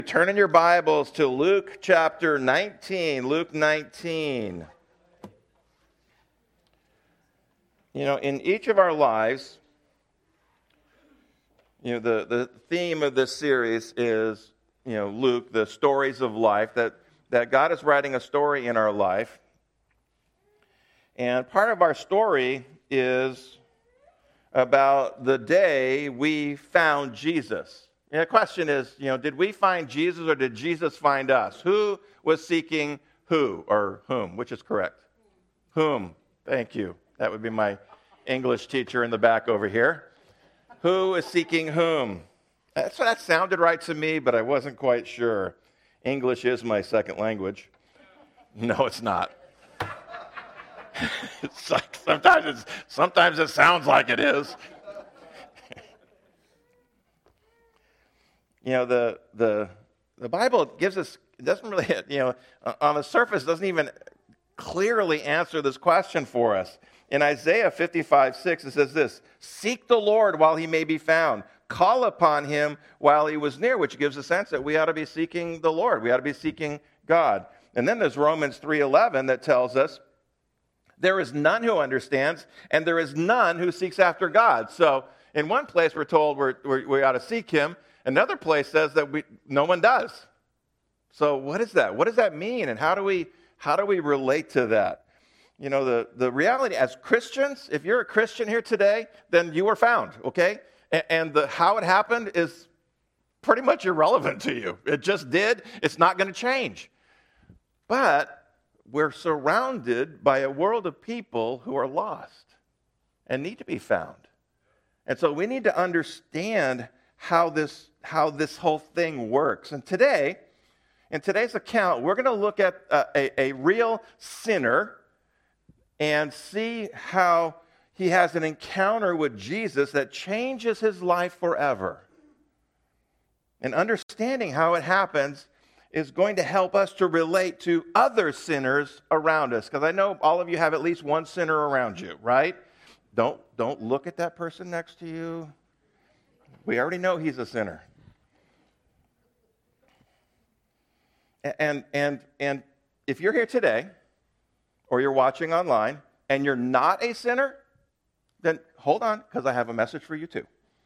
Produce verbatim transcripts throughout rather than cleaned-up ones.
Turn in your Bibles to Luke chapter nineteen. Luke nineteen. You know, in each of our lives, you know, the, the theme of this series is, you know, Luke, the stories of life, that, that God is writing a story in our life. And part of our story is about the day we found Jesus. And the question is, you know, did we find Jesus or did Jesus find us? Who was seeking who or whom? Which is correct? Whom. Thank you. That would be my English teacher in the back over here. Who is seeking whom? That's, that sounded right to me, but I wasn't quite sure. English is my second language. No, it's not. It's like sometimes, it's, sometimes it sounds like it is. You know, the the the Bible gives us, it doesn't really, you know, on the surface, doesn't even clearly answer this question for us. In Isaiah fifty-five six, it says this: "Seek the Lord while he may be found. Call upon him while he was near," which gives a sense that we ought to be seeking the Lord. We ought to be seeking God. And then there's Romans three eleven that tells us, "There is none who understands, and there is none who seeks after God." So in one place, we're told we're, we're, we ought to seek him. Another place says that we, no one does. So what is that? What does that mean? And how do we how do we relate to that? You know, the, the reality as Christians, if you're a Christian here today, then you were found, okay? And, and the how it happened is pretty much irrelevant to you. It just did. It's not going to change. But we're surrounded by a world of people who are lost and need to be found. And so we need to understand how this how this whole thing works. And today, in today's account, we're going to look at a, a, a real sinner and see how he has an encounter with Jesus that changes his life forever. And understanding how it happens is going to help us to relate to other sinners around us. Because I know all of you have at least one sinner around you, right? Don't, don't look at that person next to you. We already know he's a sinner. And, and, and if you're here today, or you're watching online, and you're not a sinner, then hold on, because I have a message for you too.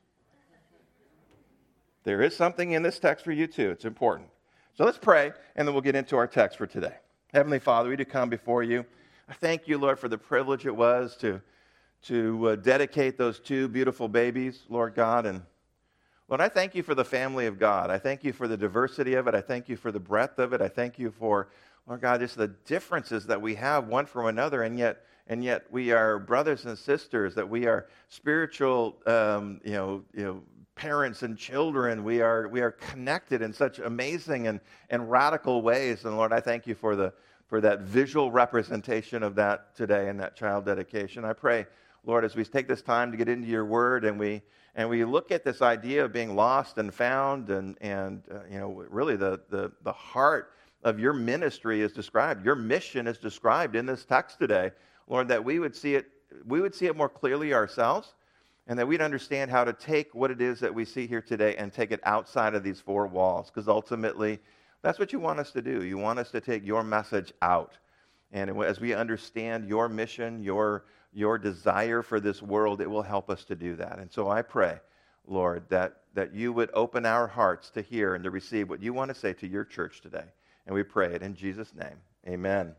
There is something in this text for you too. It's important. So let's pray, and then we'll get into our text for today. Heavenly Father, we do come before you. I thank you, Lord, for the privilege it was to, to uh, dedicate those two beautiful babies, Lord God. And Lord, I thank you for the family of God. I thank you for the diversity of it. I thank you for the breadth of it. I thank you for, Lord God, just the differences that we have one from another, and yet and yet we are brothers and sisters, that we are spiritual, um, you know, you know, parents and children. We are we are connected in such amazing and, and radical ways. And Lord, I thank you for the for that visual representation of that today and that child dedication. I pray, Lord, as we take this time to get into your word and we and we look at this idea of being lost and found, and and uh, you know, really the the the heart of your ministry is described. Your mission is described in this text today, Lord, that we would see it we would see it more clearly ourselves, and that we'd understand how to take what it is that we see here today and take it outside of these four walls, because ultimately that's what you want us to do. You want us to take your message out. And as we understand your mission, your your desire for this world, it will help us to do that. And so I pray, Lord, that, that you would open our hearts to hear and to receive what you want to say to your church today. And we pray it in Jesus' name. Amen.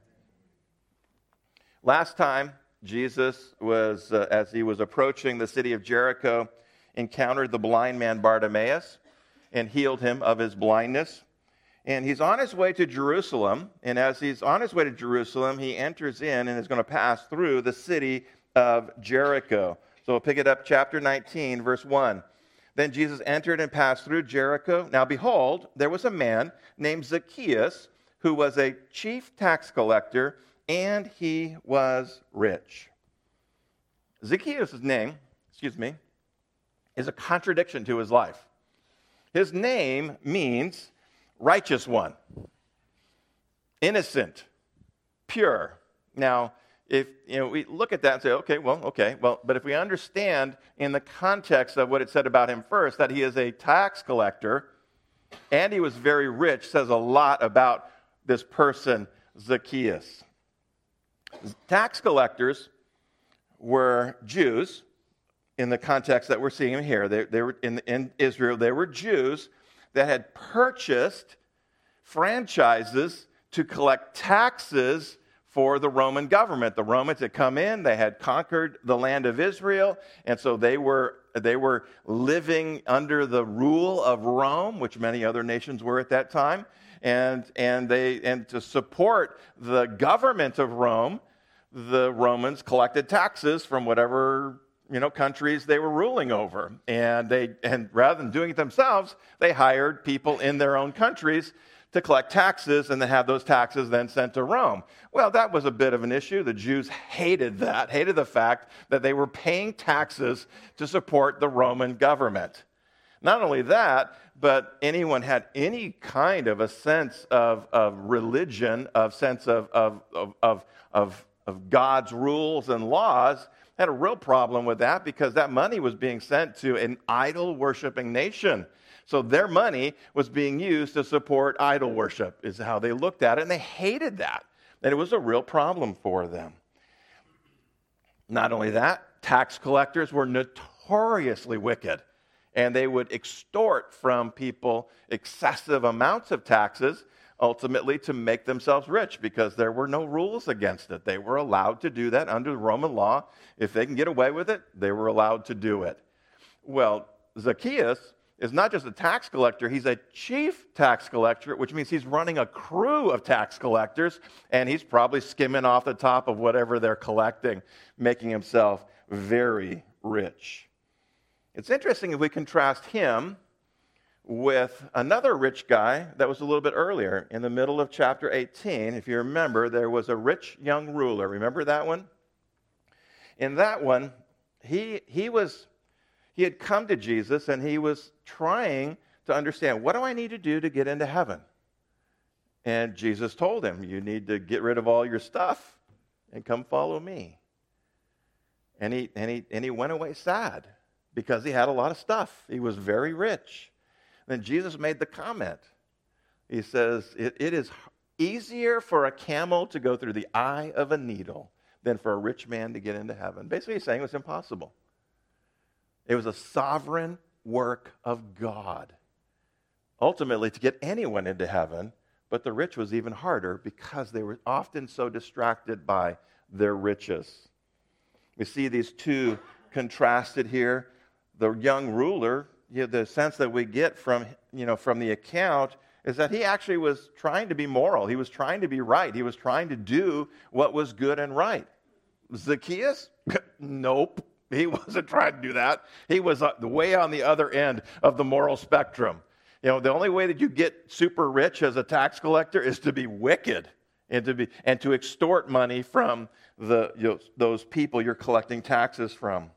Last time, Jesus was, uh, as he was approaching the city of Jericho, encountered the blind man Bartimaeus and healed him of his blindness. And he's on his way to Jerusalem, and as he's on his way to Jerusalem, he enters in and is going to pass through the city of Jericho. So we'll pick it up, chapter nineteen, verse one. "Then Jesus entered and passed through Jericho. Now behold, there was a man named Zacchaeus, who was a chief tax collector, and he was rich." Zacchaeus' name, excuse me, is a contradiction to his life. His name means righteous one, innocent, pure. Now, if you know, we look at that and say, okay, well, okay, well, but if we understand in the context of what it said about him first, that he is a tax collector, and he was very rich says a lot about this person, Zacchaeus. Tax collectors were Jews in the context that we're seeing them here. They, they were in, in Israel. They were Jews that had purchased franchises to collect taxes for the Roman government. The Romans had come in, they had conquered the land of Israel, and so they were they were living under the rule of Rome, which many other nations were at that time. And and they and to support the government of Rome, the Romans collected taxes from whatever you know countries they were ruling over. And they and rather than doing it themselves, they hired people in their own countries to collect taxes and then have those taxes then sent to Rome. Well, that was a bit of an issue. The Jews hated that, hated the fact that they were paying taxes to support the Roman government. Not only that, but anyone had any kind of a sense of, of religion, of sense of, of, of, of, of, of God's rules and laws, had a real problem with that because that money was being sent to an idol-worshiping nation. So their money was being used to support idol worship, is how they looked at it, and they hated that. And it was a real problem for them. Not only that, tax collectors were notoriously wicked, and they would extort from people excessive amounts of taxes, ultimately to make themselves rich, because there were no rules against it. They were allowed to do that under Roman law. If they can get away with it, they were allowed to do it. Well, Zacchaeus is not just a tax collector, he's a chief tax collector, which means he's running a crew of tax collectors, and he's probably skimming off the top of whatever they're collecting, making himself very rich. It's interesting if we contrast him with another rich guy that was a little bit earlier in the middle of chapter eighteen. If you remember, there was a rich young ruler. Remember that one? In that one, he, he was... He had come to Jesus, and he was trying to understand, what do I need to do to get into heaven? And Jesus told him, you need to get rid of all your stuff and come follow me. And he, and he, and he went away sad because he had a lot of stuff. He was very rich. Then Jesus made the comment. He says, it, it is easier for a camel to go through the eye of a needle than for a rich man to get into heaven. Basically, he's saying it was impossible. It was a sovereign work of God, ultimately to get anyone into heaven, but the rich was even harder because they were often so distracted by their riches. We see these two contrasted here. The young ruler, you know, the sense that we get from, you know, from the account is that he actually was trying to be moral. He was trying to be right. He was trying to do what was good and right. Zacchaeus? Nope. He wasn't trying to do that. He was uh, way on the other end of the moral spectrum. You know, the only way that you get super rich as a tax collector is to be wicked and to be and to extort money from the you know, those people you're collecting taxes from.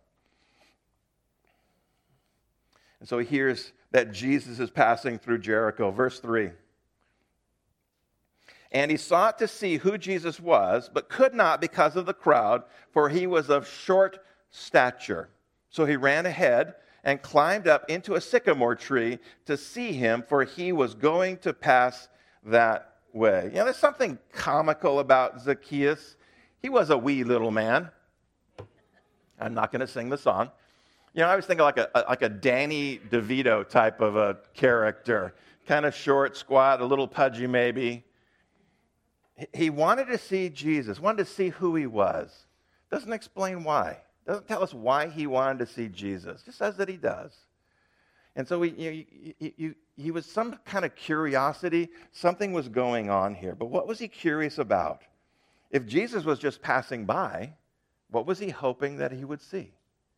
And so he hears that Jesus is passing through Jericho. Verse three. And he sought to see who Jesus was, but could not because of the crowd, for he was of short stature. So he ran ahead and climbed up into a sycamore tree to see him, for he was going to pass that way. You know, there's something comical about Zacchaeus. He was a wee little man. I'm not going to sing the song. You know, I was thinking like a, like a Danny DeVito type of a character. Kind of short, squat, a little pudgy maybe. He wanted to see Jesus, wanted to see who he was. Doesn't explain why. Doesn't tell us why he wanted to see Jesus. Just says that he does. And so he, you, you, you, he was some kind of curiosity. Something was going on here. But what was he curious about? If Jesus was just passing by, what was he hoping that he would see?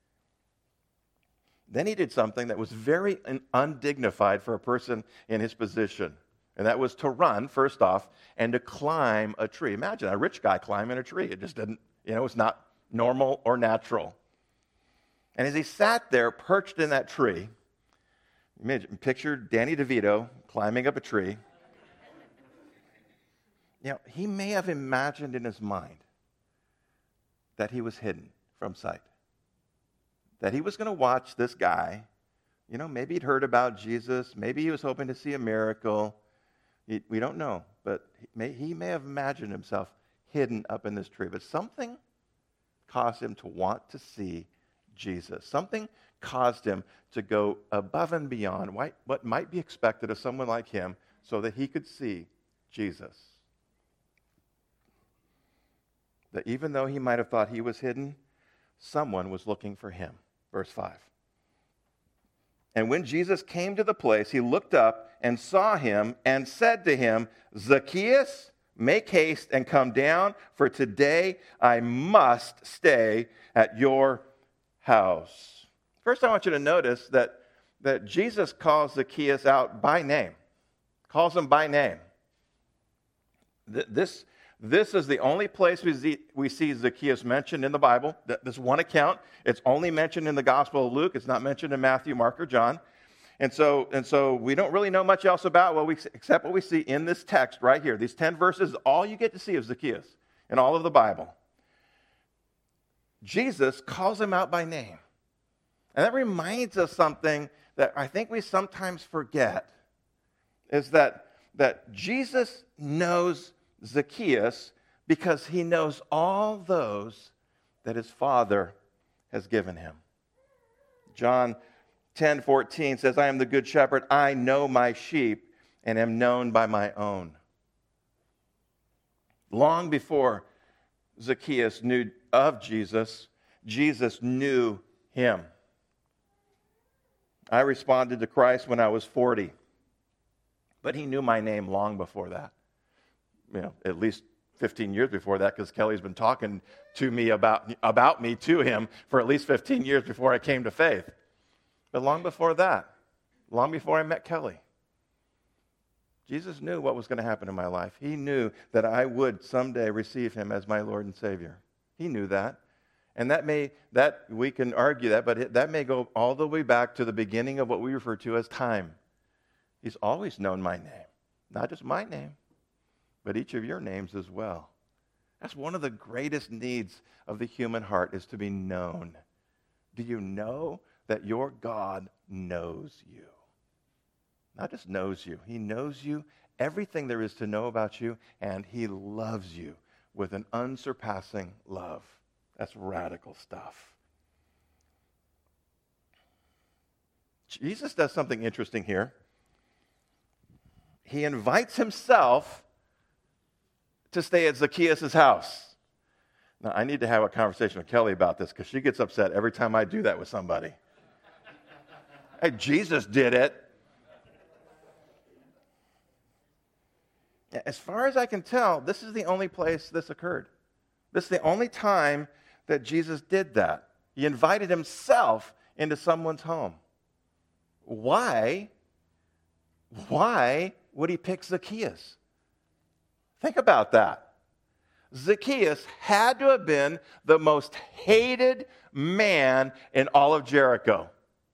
Then he did something that was very undignified for a person in his position. And that was to run, first off, and to climb a tree. Imagine a rich guy climbing a tree. It just didn't, you know, it's not normal or natural. And as he sat there perched in that tree, picture Danny DeVito climbing up a tree. You know, he may have imagined in his mind that he was hidden from sight. That he was going to watch this guy, You know, maybe he'd heard about Jesus. Maybe he was hoping to see a miracle. He, we don't know. But he may, he may have imagined himself hidden up in this tree. But something caused him to want to see Jesus. Something caused him to go above and beyond what might be expected of someone like him so that he could see Jesus. That even though he might have thought he was hidden, someone was looking for him. Verse five. And when Jesus came to the place, he looked up and saw him and said to him, Zacchaeus, make haste and come down, for today I must stay at your house. First, I want you to notice that, that Jesus calls Zacchaeus out by name. Calls him by name. This, this is the only place we see, we see Zacchaeus mentioned in the Bible. This one account. It's only mentioned in the Gospel of Luke. It's not mentioned in Matthew, Mark, or John. And so, and so we don't really know much else about what we, except what we see in this text right here. These ten verses, all you get to see of Zacchaeus in all of the Bible. Jesus calls him out by name. And that reminds us something that I think we sometimes forget, is that, that Jesus knows Zacchaeus because he knows all those that his Father has given him. John ten fourteen says, I am the good shepherd. I know my sheep and am known by my own. Long before Zacchaeus knew of Jesus, Jesus knew him. I responded to Christ when I was forty, but he knew my name long before that. You know, at least fifteen years before that, because Kelly's been talking to me about, about me to him for at least fifteen years before I came to faith. But long before that, long before I met Kelly, Jesus knew what was going to happen in my life. He knew that I would someday receive him as my Lord and Savior. He knew that. And that may, that we can argue that, but it, that may go all the way back to the beginning of what we refer to as time. He's always known my name. Not just my name, but each of your names as well. That's one of the greatest needs of the human heart, is to be known. Do you know that your God knows you? Not just knows you. He knows you, everything there is to know about you, and he loves you with an unsurpassing love. That's radical stuff. Jesus does something interesting here. He invites himself to stay at Zacchaeus' house. Now, I need to have a conversation with Kelly about this, because she gets upset every time I do that with somebody. Hey, Jesus did it. As far as I can tell, this is the only place this occurred. This is the only time that Jesus did that. He invited himself into someone's home. Why? Why would he pick Zacchaeus? Think about that. Zacchaeus had to have been the most hated man in all of Jericho.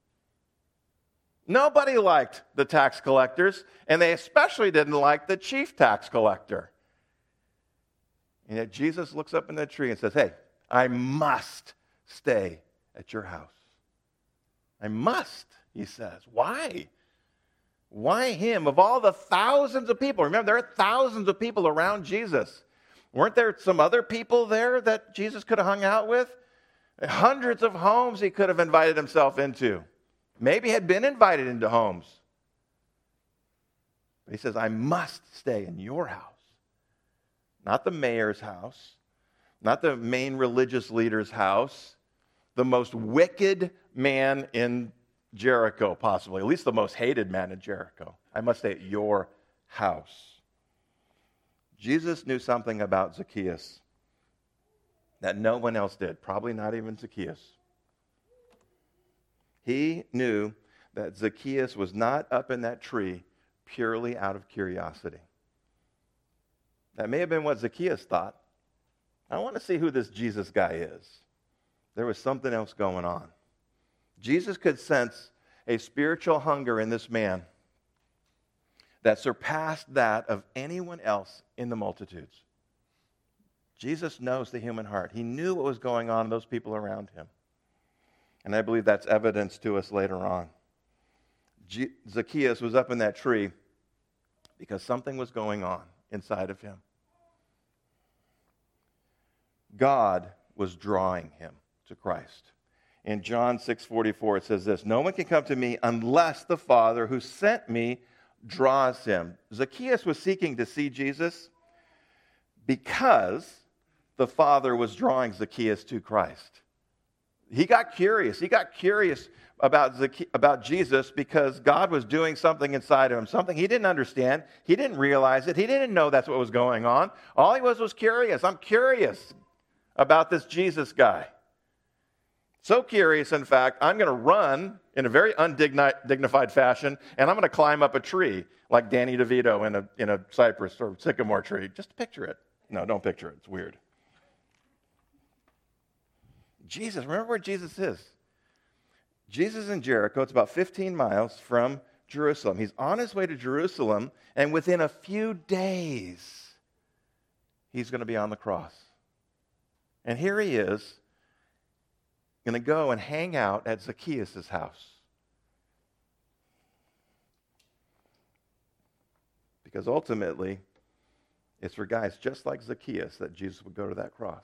Nobody liked the tax collectors, and they especially didn't like the chief tax collector. And yet Jesus looks up in the tree and says, hey, I must stay at your house. I must, he says. Why? Why him? Of all the thousands of people, remember, there are thousands of people around Jesus. Weren't there some other people there that Jesus could have hung out with? Hundreds of homes he could have invited himself into. Maybe had been invited into homes. But he says, I must stay in your house. Not the mayor's house, not the main religious leader's house, the most wicked man in Jericho, possibly, at least the most hated man in Jericho. I must stay at your house. Jesus knew something about Zacchaeus that no one else did, probably not even Zacchaeus. He knew that Zacchaeus was not up in that tree purely out of curiosity. That may have been what Zacchaeus thought. I want to see who this Jesus guy is. There was something else going on. Jesus could sense a spiritual hunger in this man that surpassed that of anyone else in the multitudes. Jesus knows the human heart. He knew what was going on in those people around him. And I believe that's evidence to us later on. Zacchaeus was up in that tree because something was going on inside of him. God was drawing him to Christ. In John six forty-four, it says this, "No one can come to me unless the Father who sent me draws him." Zacchaeus was seeking to see Jesus because the Father was drawing Zacchaeus to Christ. He got curious. He got curious about, Zacchaeus, about Jesus because God was doing something inside of him, something he didn't understand. He didn't realize it. He didn't know that's what was going on. All he was was curious. I'm curious about this Jesus guy. So curious, in fact, I'm going to run in a very undignified fashion, and I'm going to climb up a tree like Danny DeVito in a, in a cypress or sycamore tree. Just picture it. No, don't picture it. It's weird. Jesus, remember where Jesus is. Jesus is in Jericho. It's about fifteen miles from Jerusalem. He's on his way to Jerusalem, and within a few days, he's going to be on the cross. And here he is, going to go and hang out at Zacchaeus' house. Because ultimately, it's for guys just like Zacchaeus that Jesus would go to that cross.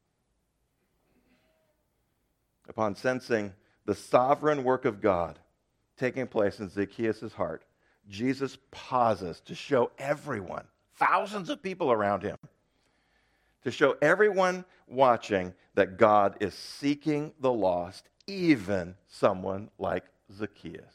Upon sensing the sovereign work of God taking place in Zacchaeus' heart, Jesus pauses to show everyone, thousands of people around him, to show everyone watching that God is seeking the lost, even someone like Zacchaeus.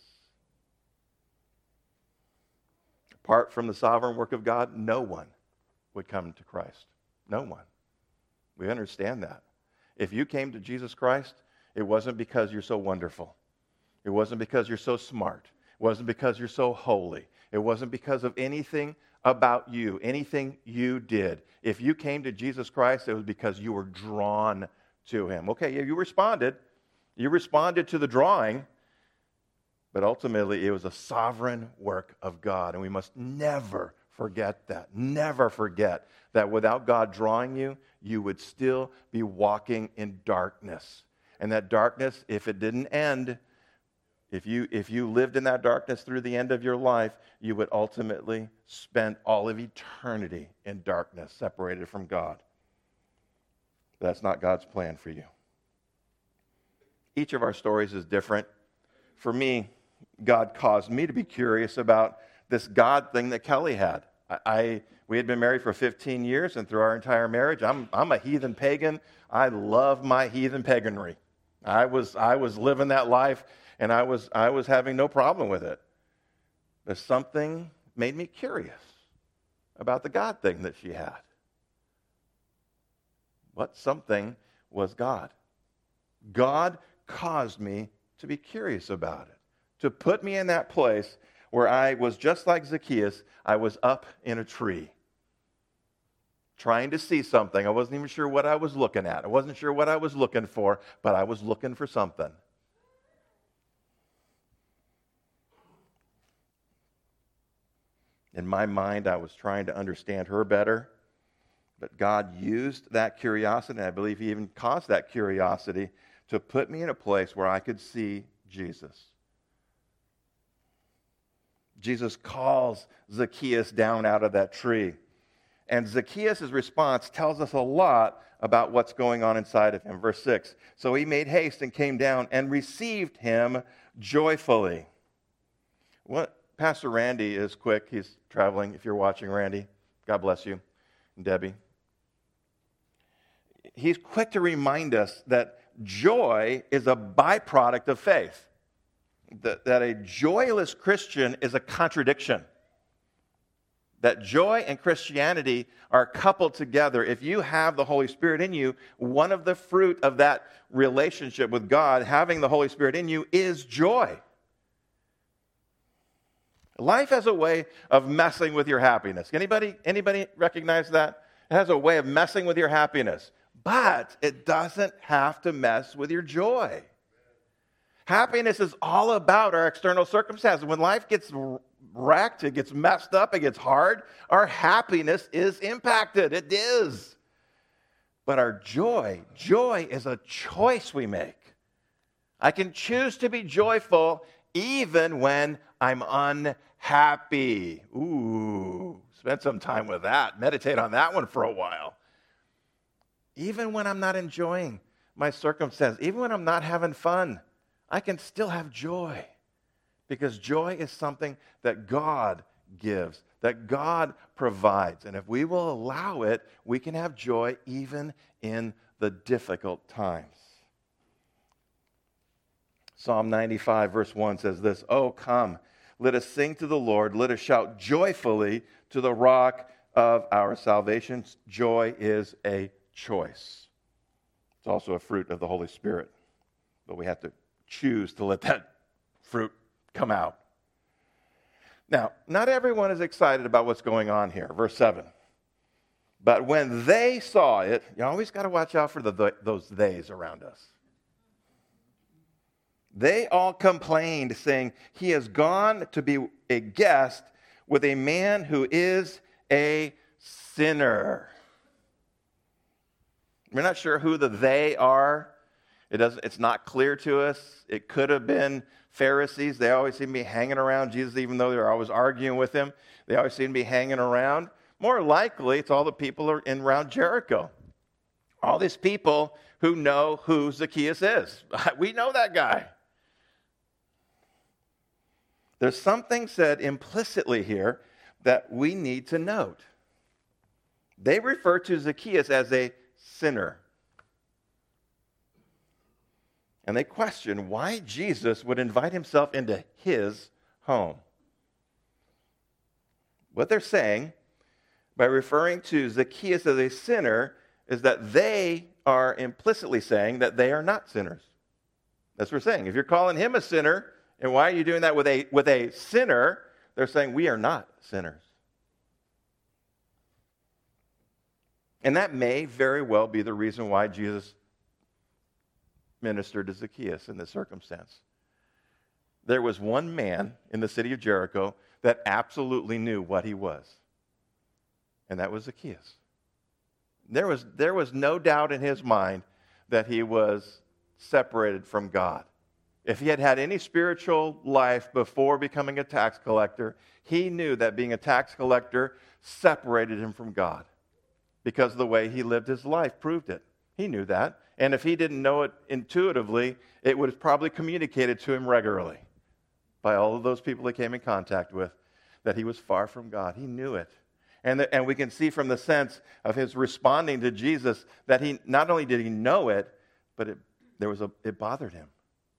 Apart from the sovereign work of God, no one would come to Christ. No one. We understand that. If you came to Jesus Christ, it wasn't because you're so wonderful. It wasn't because you're so smart. It wasn't because you're so holy. It wasn't because of anything about you, anything you did. If you came to Jesus Christ, it was because you were drawn to him. Okay, you responded. You responded to the drawing, but ultimately it was a sovereign work of God, and we must never forget that. Never forget that without God drawing you, you would still be walking in darkness. And that darkness, if it didn't end, if you, if you lived in that darkness through the end of your life, you would ultimately spend all of eternity in darkness, separated from God. That's not God's plan for you. Each of our stories is different. For me, God caused me to be curious about this God thing that Kelly had. I, I we had been married for fifteen years, and through our entire marriage, I'm, I'm a heathen pagan. I love my heathen paganry. I was I was living that life, and I was I was having no problem with it. But something made me curious about the God thing that she had. What something was God? God caused me to be curious about it, to put me in that place where I was just like Zacchaeus. I was up in a tree, trying to see something. I wasn't even sure what I was looking at. I wasn't sure what I was looking for, but I was looking for something. In my mind, I was trying to understand her better, but God used that curiosity, and I believe he even caused that curiosity to put me in a place where I could see Jesus. Jesus calls Zacchaeus down out of that tree. And Zacchaeus' response tells us a lot about what's going on inside of him. Verse six, so he made haste and came down and received him joyfully. What Pastor Randy is quick. He's traveling. If you're watching, Randy, God bless you. And Debbie. He's quick to remind us that joy is a byproduct of faith. That, that a joyless Christian is a contradiction. That joy and Christianity are coupled together. If you have the Holy Spirit in you, one of the fruit of that relationship with God, having the Holy Spirit in you, is joy. Life has a way of messing with your happiness. Anybody, anybody recognize that? It has a way of messing with your happiness. But it doesn't have to mess with your joy. Happiness is all about our external circumstances. When life gets wrecked, it gets messed up, it gets hard, our happiness is impacted. It is. But our joy, joy is a choice we make. I can choose to be joyful even when I'm unhappy. Ooh, spend some time with that. Meditate on that one for a while. Even when I'm not enjoying my circumstance, even when I'm not having fun, I can still have joy. Because joy is something that God gives, that God provides. And if we will allow it, we can have joy even in the difficult times. Psalm ninety-five, verse one says this, "Oh, come, let us sing to the Lord. Let us shout joyfully to the rock of our salvation." Joy is a choice. It's also a fruit of the Holy Spirit. But we have to choose to let that fruit come out. Now, not everyone is excited about what's going on here. Verse seven. But when they saw it, you always got to watch out for the, the, those theys around us. They all complained, saying, "He has gone to be a guest with a man who is a sinner." We're not sure who the they are. It doesn't, it's not clear to us. It could have been Pharisees. They always seem to be hanging around Jesus, even though they're always arguing with him. They always seem to be hanging around. More likely, it's all the people who are in around Jericho. All these people who know who Zacchaeus is. We know that guy. There's something said implicitly here that we need to note. They refer to Zacchaeus as a sinner. And they question why Jesus would invite himself into his home. What they're saying by referring to Zacchaeus as a sinner is that they are implicitly saying that they are not sinners. That's what we're saying. If you're calling him a sinner, and why are you doing that with a, with a sinner? They're saying we are not sinners. And that may very well be the reason why Jesus ministered to Zacchaeus in this circumstance. There was one man in the city of Jericho that absolutely knew what he was, and that was Zacchaeus. There was, there was no doubt in his mind that he was separated from God. If he had had any spiritual life before becoming a tax collector, he knew that being a tax collector separated him from God because the way he lived his life proved it. He knew that. And if he didn't know it intuitively, it was probably communicated to him regularly by all of those people he came in contact with that he was far from God. He knew it. And, the, and we can see from the sense of his responding to Jesus that he not only did he know it, but it, there was a, it bothered him.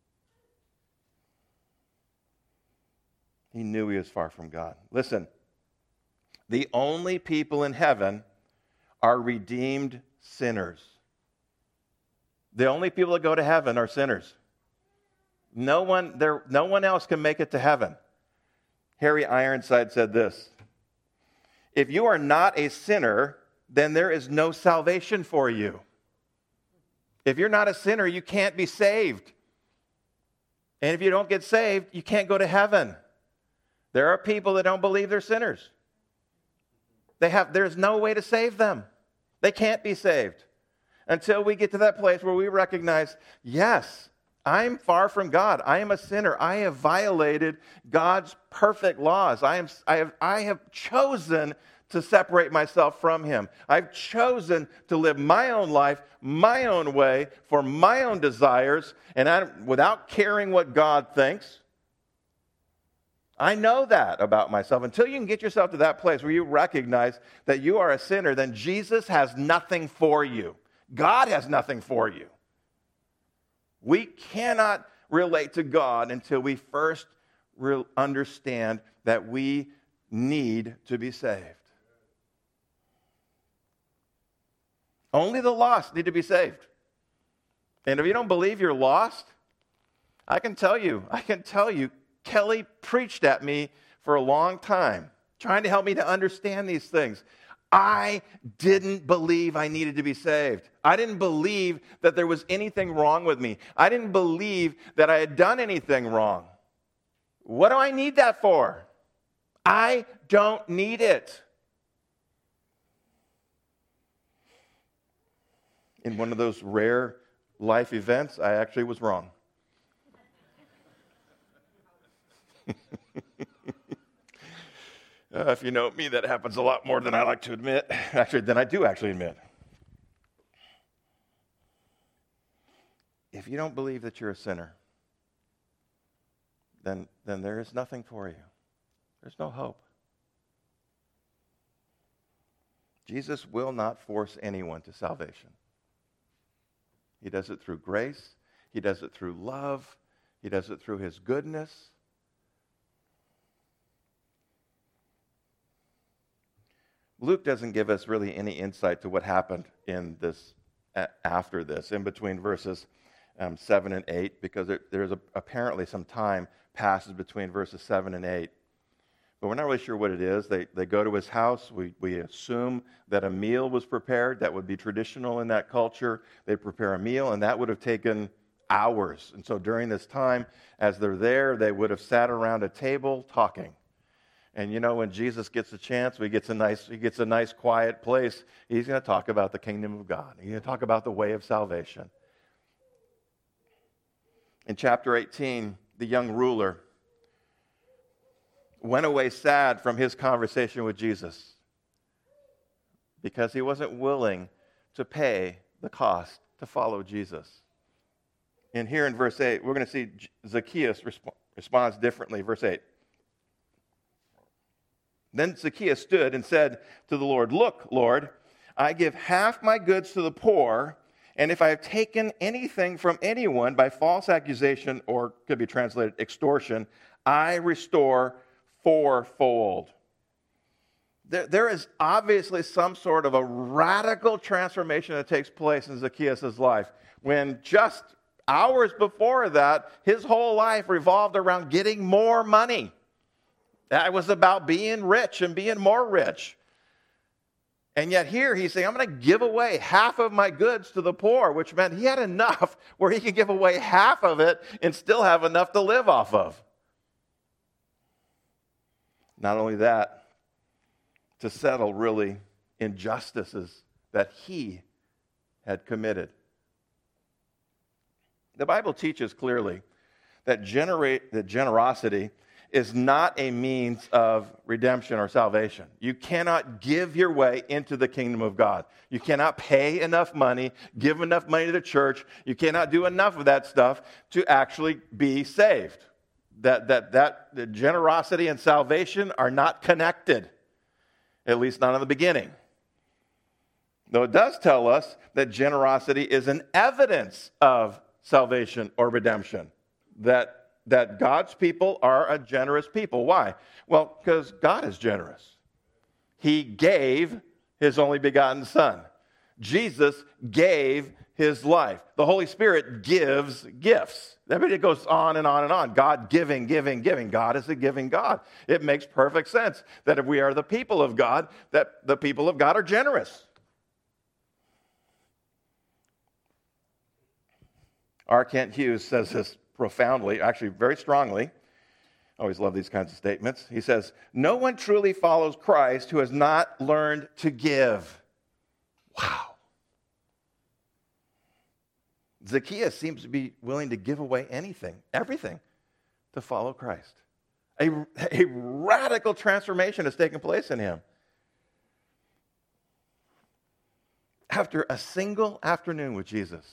He knew he was far from God. Listen, the only people in heaven are redeemed sinners. The only people that go to heaven are sinners. No one, there, no one else can make it to heaven. Harry Ironside said this, "If you are not a sinner, then there is no salvation for you. If you're not a sinner, you can't be saved. And if you don't get saved, you can't go to heaven. There are people that don't believe they're sinners. They have, there's no way to save them. They can't be saved until we get to that place where we recognize, yes, I'm far from God. I am a sinner. I have violated God's perfect laws. I am, I have, I have chosen to separate myself from him. I've chosen to live my own life, my own way, for my own desires, and I, without caring what God thinks. I know that about myself. Until you can get yourself to that place where you recognize that you are a sinner, then Jesus has nothing for you. God has nothing for you. We cannot relate to God until we first re- understand that we need to be saved. Only the lost need to be saved. And if you don't believe you're lost, I can tell you, I can tell you, Kelly preached at me for a long time, trying to help me to understand these things. I didn't believe I needed to be saved. I didn't believe that there was anything wrong with me. I didn't believe that I had done anything wrong. What do I need that for? I don't need it. In one of those rare life events, I actually was wrong. Uh, if you know me, that happens a lot more than I like to admit. Actually, than I do actually admit. If you don't believe that you're a sinner, then, then there is nothing for you. There's no hope. Jesus will not force anyone to salvation. He does it through grace. He does it through love. He does it through his goodness. Luke doesn't give us really any insight to what happened in this, after this, in between verses um, seven and eight, because there, there's a, apparently some time passes between verses seven and eight. But we're not really sure what it is. They, they go to his house. We, we assume that a meal was prepared. That would be traditional in that culture. They prepare a meal, and that would have taken hours. And so during this time, as they're there, they would have sat around a table talking. And you know, when Jesus gets a chance, he gets a nice, he gets a nice quiet place, he's going to talk about the kingdom of God. He's going to talk about the way of salvation. In chapter eighteen, the young ruler went away sad from his conversation with Jesus because he wasn't willing to pay the cost to follow Jesus. And here in verse eight, we're going to see Zacchaeus resp- responds differently. Verse eight. Then Zacchaeus stood and said to the Lord, "Look, Lord, I give half my goods to the poor, and if I have taken anything from anyone by false accusation, or could be translated extortion, I restore fourfold." There, there is obviously some sort of a radical transformation that takes place in Zacchaeus' life, when just hours before that, his whole life revolved around getting more money. That was about being rich and being more rich. And yet here he's saying, I'm going to give away half of my goods to the poor, which meant he had enough where he could give away half of it and still have enough to live off of. Not only that, to settle really injustices that he had committed. The Bible teaches clearly that, generate, that generosity is not a means of redemption or salvation. You cannot give your way into the kingdom of God. You cannot pay enough money, give enough money to the church. You cannot do enough of that stuff to actually be saved. That, that, that the generosity and salvation are not connected, at least not in the beginning. Though it does tell us that generosity is an evidence of salvation or redemption. That that God's people are a generous people. Why? Well, because God is generous. He gave his only begotten Son. Jesus gave his life. The Holy Spirit gives gifts. I mean, it goes on and on and on. God giving, giving, giving. God is a giving God. It makes perfect sense that if we are the people of God, that the people of God are generous. R. Kent Hughes says this profoundly, actually very strongly. I always love these kinds of statements. He says, "No one truly follows Christ who has not learned to give." Wow. Zacchaeus seems to be willing to give away anything, everything, to follow Christ. A, a radical transformation has taken place in him. After a single afternoon with Jesus.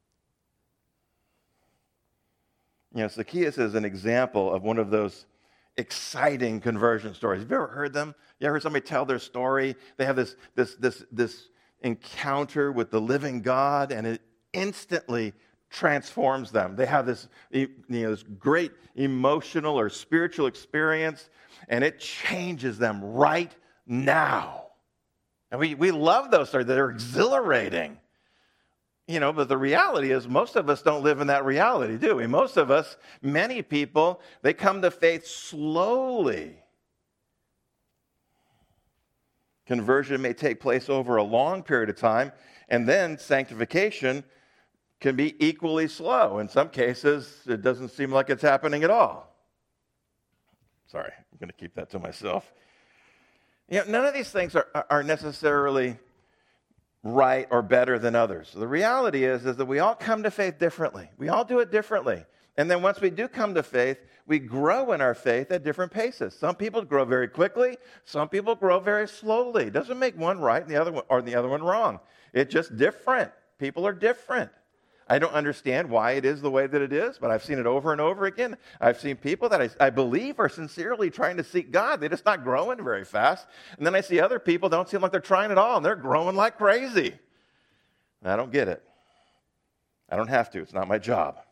You know, Zacchaeus is an example of one of those exciting conversion stories. Have you ever heard them? You ever heard somebody tell their story? They have this, this, this, this encounter with the living God, and it instantly transforms them. They have this, you know, this great emotional or spiritual experience, and it changes them right now. And we, we love those stories. They're exhilarating. You know, but the reality is most of us don't live in that reality, do we? Most of us, many people, they come to faith slowly. Conversion may take place over a long period of time, and then sanctification can be equally slow. In some cases, it doesn't seem like it's happening at all. Sorry, I'm going to keep that to myself. You know, none of these things are, are necessarily right or better than others. The reality is, is that we all come to faith differently. We all do it differently. And then once we do come to faith, we grow in our faith at different paces. Some people grow very quickly. Some people grow very slowly. It doesn't make one right and the other one, or the other one wrong. It's just different. People are different. I don't understand why it is the way that it is, but I've seen it over and over again. I've seen people that I, I believe are sincerely trying to seek God. They're just not growing very fast. And then I see other people don't seem like they're trying at all, and they're growing like crazy. And I don't get it. I don't have to. It's not my job.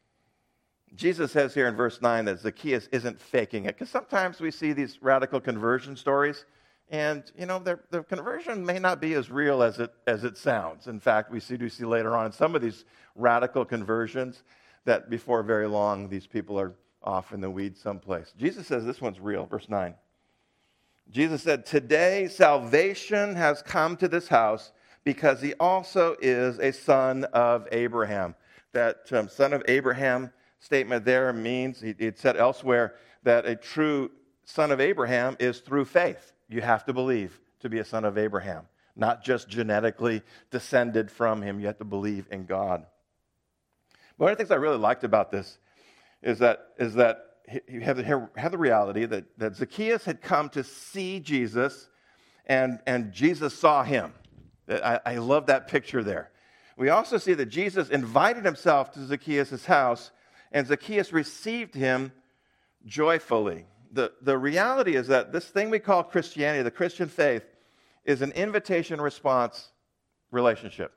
Jesus says here in verse nine that Zacchaeus isn't faking it, because sometimes we see these radical conversion stories, and, you know, the conversion may not be as real as it as it sounds. In fact, we see, do see later on in some of these radical conversions that before very long, these people are off in the weeds someplace. Jesus says this one's real, verse nine. Jesus said, "Today salvation has come to this house because he also is a son of Abraham." That um, son of Abraham statement there means, it said elsewhere, that a true son of Abraham is through faith. You have to believe to be a son of Abraham, not just genetically descended from him. You have to believe in God. But one of the things I really liked about this is that is that you have the, have the reality that, that Zacchaeus had come to see Jesus, and, and Jesus saw him. I, I love that picture there. We also see that Jesus invited himself to Zacchaeus' house, and Zacchaeus received him joyfully. The, the reality is that this thing we call Christianity, the Christian faith, is an invitation-response relationship.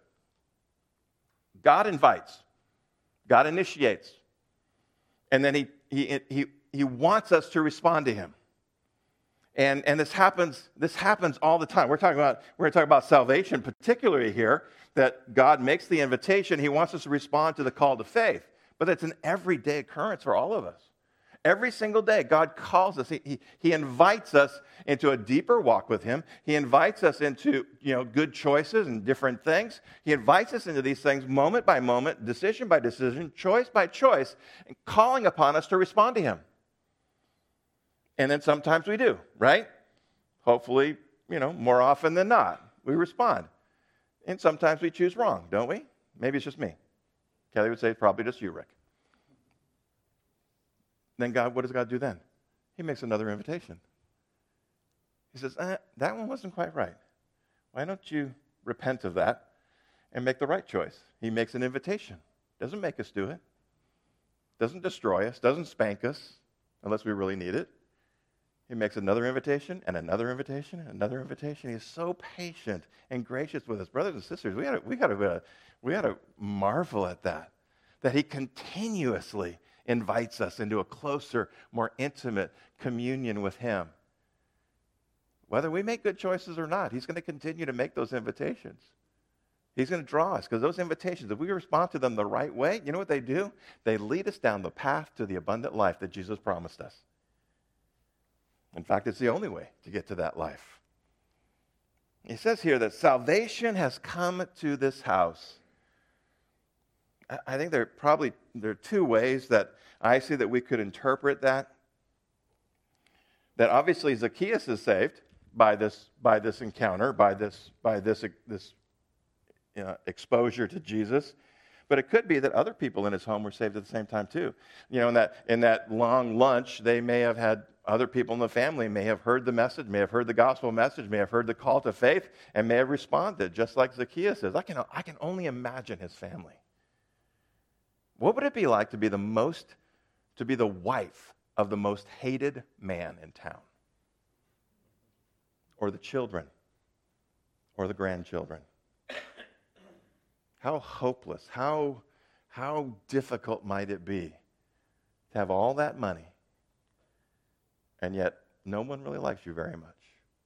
God invites. God initiates. And then he, he, he, he wants us to respond to him. And, and this happens, this happens all the time. We're talking about, we're going to talk about salvation particularly here, that God makes the invitation. He wants us to respond to the call to faith. But it's an everyday occurrence for all of us. Every single day, God calls us. He, he, he invites us into a deeper walk with him. He invites us into, you know, good choices and different things. He invites us into these things moment by moment, decision by decision, choice by choice, and calling upon us to respond to him. And then sometimes we do, right? Hopefully, you know, more often than not, we respond. And sometimes we choose wrong, don't we? Maybe it's just me. Kelly would say it's probably just you, Rick. Then God, what does God do then? He makes another invitation. He says, eh, that one wasn't quite right. Why don't you repent of that and make the right choice? He makes an invitation. Doesn't make us do it. Doesn't destroy us. Doesn't spank us unless we really need it. He makes another invitation and another invitation and another invitation. He is so patient and gracious with us. Brothers and sisters, we got we got to we got to marvel at that, that he continuously invites us into a closer, more intimate communion with him. Whether we make good choices or not, he's going to continue to make those invitations. He's going to draw us, because those invitations, if we respond to them the right way, you know what they do? They lead us down the path to the abundant life that Jesus promised us. In fact, it's the only way to get to that life. He says here that salvation has come to this house. I think there are probably there are two ways that I see that we could interpret that. That obviously Zacchaeus is saved by this by this encounter, by this by this this you know, exposure to Jesus. But it could be that other people in his home were saved at the same time too. You know, in that in that long lunch, they may have had other people in the family may have heard the message, may have heard the gospel message, may have heard the call to faith, and may have responded, just like Zacchaeus is. I can I can only imagine his family. What would it be like to be the most, to be the wife of the most hated man in town? Or the children? Or the grandchildren? How hopeless, how, how difficult might it be to have all that money, and yet no one really likes you very much?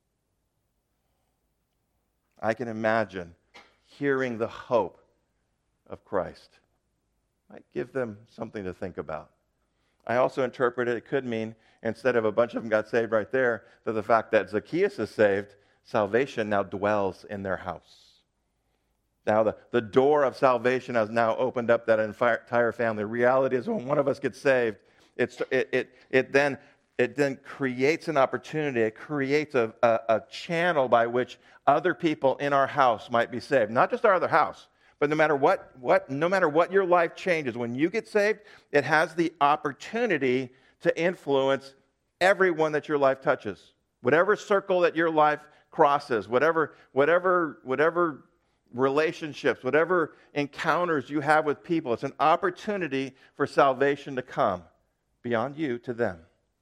I can imagine hearing the hope of Christ. Might give them something to think about. I also interpret it, it could mean, instead of a bunch of them got saved right there, that the fact that Zacchaeus is saved, salvation now dwells in their house. Now the, the door of salvation has now opened up that entire family. Reality is when one of us gets saved, it's, it, it, it, then, it then creates an opportunity, it creates a, a, a channel by which other people in our house might be saved. Not just our other house, But no matter what, what, no matter what your life changes, when you get saved, it has the opportunity to influence everyone that your life touches. Whatever circle that your life crosses, whatever, whatever, whatever relationships, whatever encounters you have with people, it's an opportunity for salvation to come beyond you to them.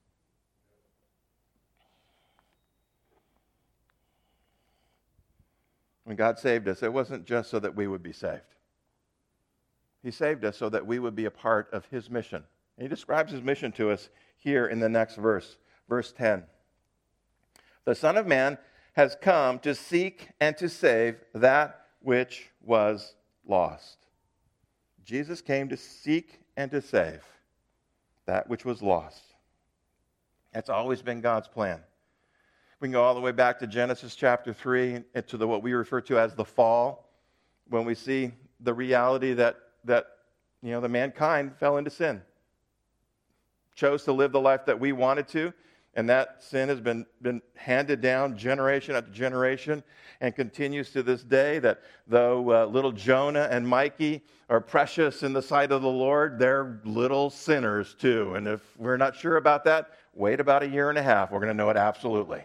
When God saved us, it wasn't just so that we would be saved. He saved us so that we would be a part of His mission. And He describes His mission to us here in the next verse, verse ten. The Son of Man has come to seek and to save that which was lost. Jesus came to seek and to save that which was lost. That's always been God's plan. We can go all the way back to Genesis chapter three, and to the, what we refer to as the fall, when we see the reality that, that you know, the mankind fell into sin, chose to live the life that we wanted to, and that sin has been, been handed down generation after generation and continues to this day, that though uh, little Jonah and Mikey are precious in the sight of the Lord, they're little sinners too. And if we're not sure about that, wait about a year and a half. We're going to know it absolutely.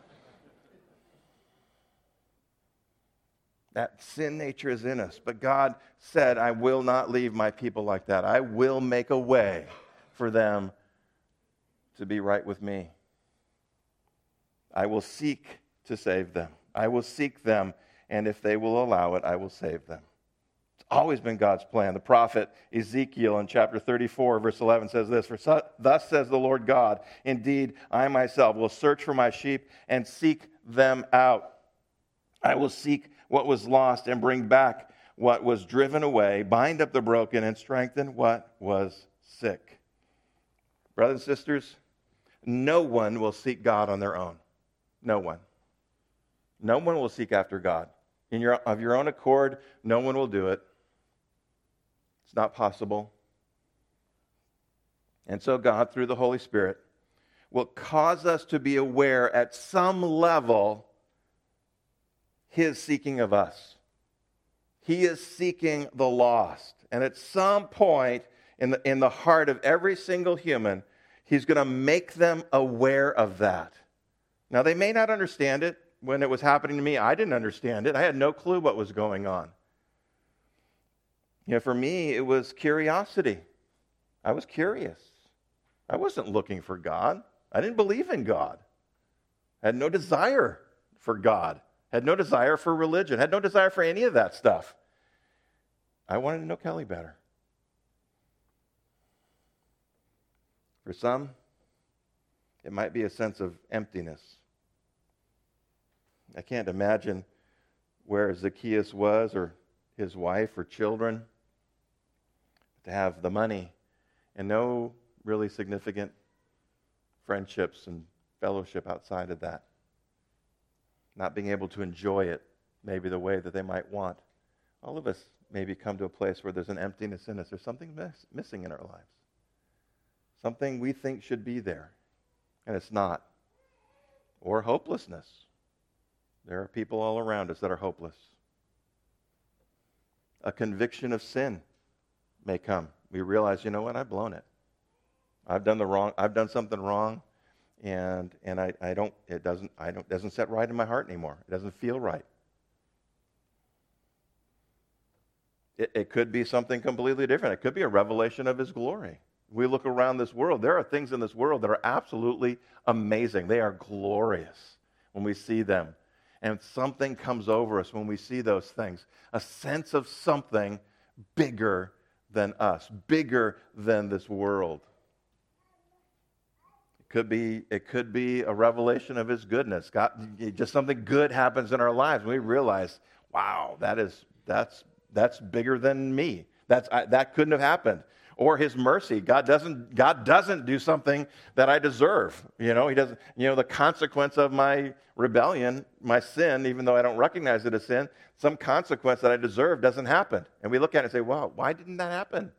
That sin nature is in us. But God said, I will not leave my people like that. I will make a way for them to be right with me. I will seek to save them. I will seek them, and if they will allow it, I will save them. It's always been God's plan. The prophet Ezekiel in chapter thirty-four, verse eleven says this, For su- thus says the Lord God, indeed, I myself will search for my sheep and seek them out. I will seek what was lost and bring back what was driven away, bind up the broken and strengthen what was sick. Brothers and sisters, no one will seek God on their own. No one. No one will seek after God. In your, of your own accord, no one will do it. It's not possible. And so God, through the Holy Spirit, will cause us to be aware at some level His seeking of us. He is seeking the lost. And at some point in the, in the heart of every single human, He's going to make them aware of that. Now, they may not understand it. When it was happening to me, I didn't understand it. I had no clue what was going on. You know, for me, it was curiosity. I was curious. I wasn't looking for God. I didn't believe in God. I had no desire for God. I had no desire for religion. I had no desire for any of that stuff. I wanted to know Kelly better. For some, it might be a sense of emptiness. I can't imagine where Zacchaeus was, or his wife or children, to have the money and no really significant friendships and fellowship outside of that. Not being able to enjoy it maybe the way that they might want. All of us maybe come to a place where there's an emptiness in us. There's something miss, missing in our lives. Something we think should be there, and it's not. Or hopelessness. There are people all around us that are hopeless. A conviction of sin may come. We realize, you know what, I've blown it. I've done the wrong, I've done something wrong, and and I, I don't it doesn't I don't doesn't set right in my heart anymore. It doesn't feel right. It, it could be something completely different. It could be a revelation of His glory. We look around this world, there are things in this world that are absolutely amazing. They are glorious when we see them. And something comes over us when we see those things. A sense of something bigger than us, bigger than this world. It could be, it could be a revelation of His goodness. God, just something good happens in our lives. We realize, wow, that is that's that's bigger than me. That's I, that couldn't have happened. Or His mercy. God doesn't, God doesn't do something that I deserve. You know, He doesn't, you know, the consequence of my rebellion, my sin, even though I don't recognize it as sin, some consequence that I deserve doesn't happen. And we look at it and say, wow, why didn't that happen?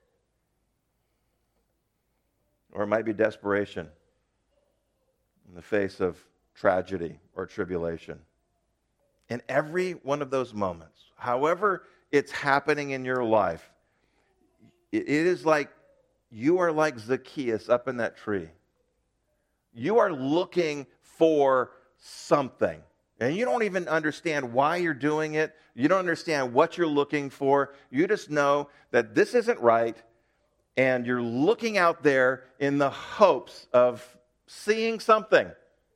Or it might be desperation in the face of tragedy or tribulation. In every one of those moments, however it's happening in your life, it is like you are like Zacchaeus up in that tree. You are looking for something. And you don't even understand why you're doing it. You don't understand what you're looking for. You just know that this isn't right. And you're looking out there in the hopes of seeing something.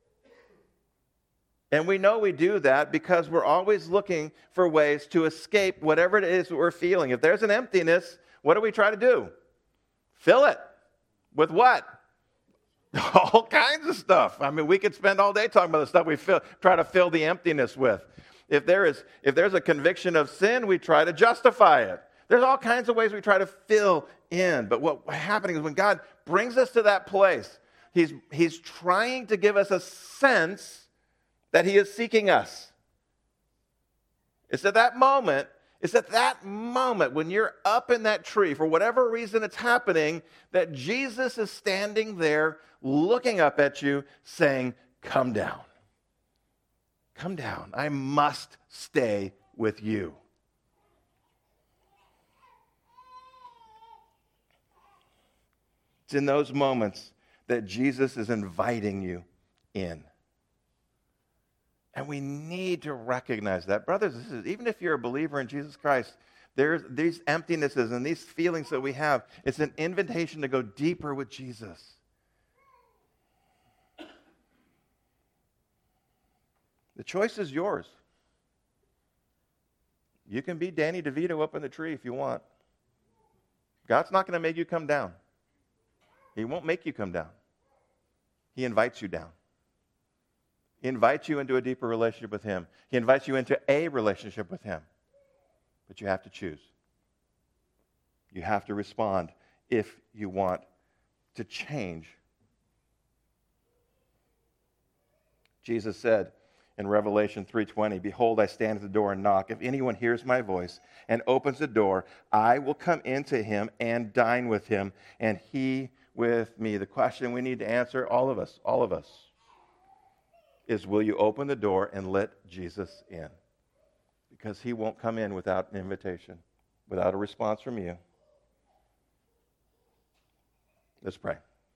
And we know we do that because we're always looking for ways to escape whatever it is that we're feeling. If there's an emptiness, what do we try to do? Fill it. With what? All kinds of stuff. I mean, we could spend all day talking about the stuff we fill, try to fill the emptiness with. If there is, if there's a conviction of sin, we try to justify it. There's all kinds of ways we try to fill in. But what's happening is when God brings us to that place, He's, he's trying to give us a sense that He is seeking us. It's at that moment, it's at that moment when you're up in that tree, for whatever reason it's happening, that Jesus is standing there looking up at you saying, come down. Come down. I must stay with you. It's in those moments that Jesus is inviting you in. And we need to recognize that. Brothers and sisters, even if you're a believer in Jesus Christ, there's these emptinesses and these feelings that we have. It's an invitation to go deeper with Jesus. The choice is yours. You can be Danny DeVito up in the tree if you want. God's not going to make you come down. He won't make you come down. He invites you down. He invites you into a deeper relationship with Him. He invites you into a relationship with Him. But you have to choose. You have to respond if you want to change. Jesus said in Revelation three twenty, behold, I stand at the door and knock. If anyone hears my voice and opens the door, I will come into him and dine with him, and he with me. The question we need to answer, all of us, all of us, is will you open the door and let Jesus in? Because He won't come in without an invitation, without a response from you. Let's pray.